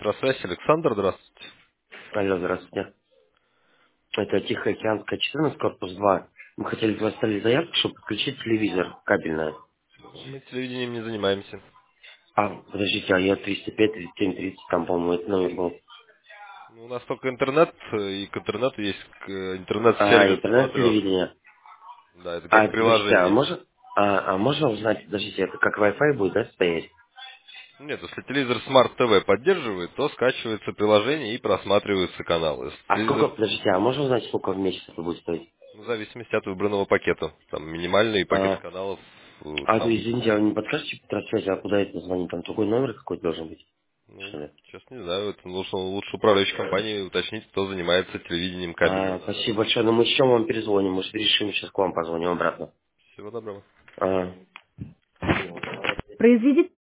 Электросвязь, Александр, здравствуйте. Алло, здравствуйте. Это Тихоокеанская 14, корпус 2. Мы хотели бы оставить заявку, чтобы подключить телевизор кабельное. Мы телевидением не занимаемся. Подождите, а я 305, 37, 30, там, по-моему, это номер был. Ну, у нас только интернет, и к интернету есть интернет-сервис смотрешка. Интернет-телевидение. Да, это как Подождите, приложение. а можно узнать, подождите, это как Wi-Fi будет, да, стоять? Нет, если телевизор Smart TV поддерживает, то скачивается приложение и просматриваются каналы. Если А сколько, телевизор, подождите, а можно узнать, сколько в месяц это будет стоить? ну, в зависимости от выбранного пакета. Там минимальный пакет А, каналов, ну, там, извините, а вы не подскажете по трансферу, а куда это звонить? Там другой номер какой-то должен быть, ну, что ли? сейчас не знаю, это лучше управляющей компании уточнить, кто занимается телевидением кабельным. Спасибо большое, но мы еще вам перезвоним, может, решим, сейчас к вам позвоним обратно. Всего доброго. А. Произведите